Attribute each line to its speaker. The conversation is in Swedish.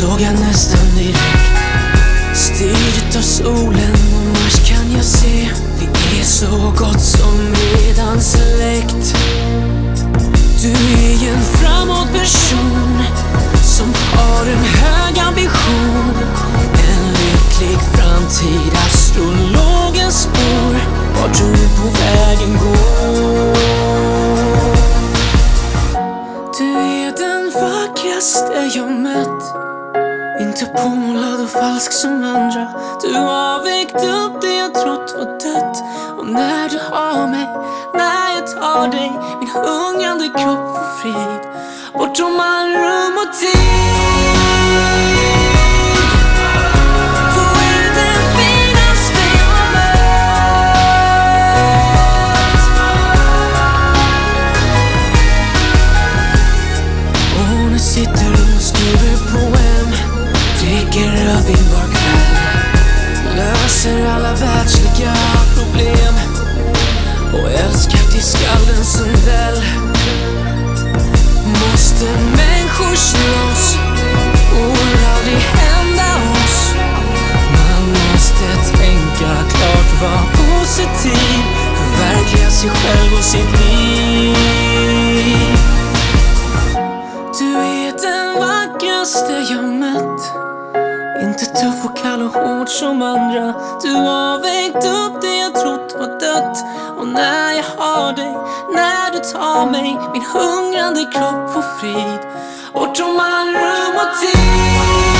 Speaker 1: såg jag nästan direkt. Styrt av solen och Mars kan jag se. Vi är så gott som redan släkt. Du är en framåt person som har en hög ambition. En lycklig framtid, astrologens spår. Vart du på vägen går. Du är den vackraste jag mött. Inte påmålad och falsk som andra. Du har väckt upp det jag trott var dött. Och när du har mig, när jag tar dig, min hungrande kropp får frid. Bortom all rum och tid. Då är du den finaste jag har mött. Och nu sitter du och skriver poem. Dricker rödvin var kväll. Löser alla världsliga problem. Och älskar till skallen som väl. Måste människor slåss får aldrig hända oss. Man måste tänka klart, vara positiv. Förverkliga sig själv och sitt liv. Du är den vackraste jag mött. Inte tuff och kall och hård som andra. Du har väckt upp det jag trott var dött. Och när jag har dig, när du tar mig, min hungrande kropp får frid. Bortom all rum och tid.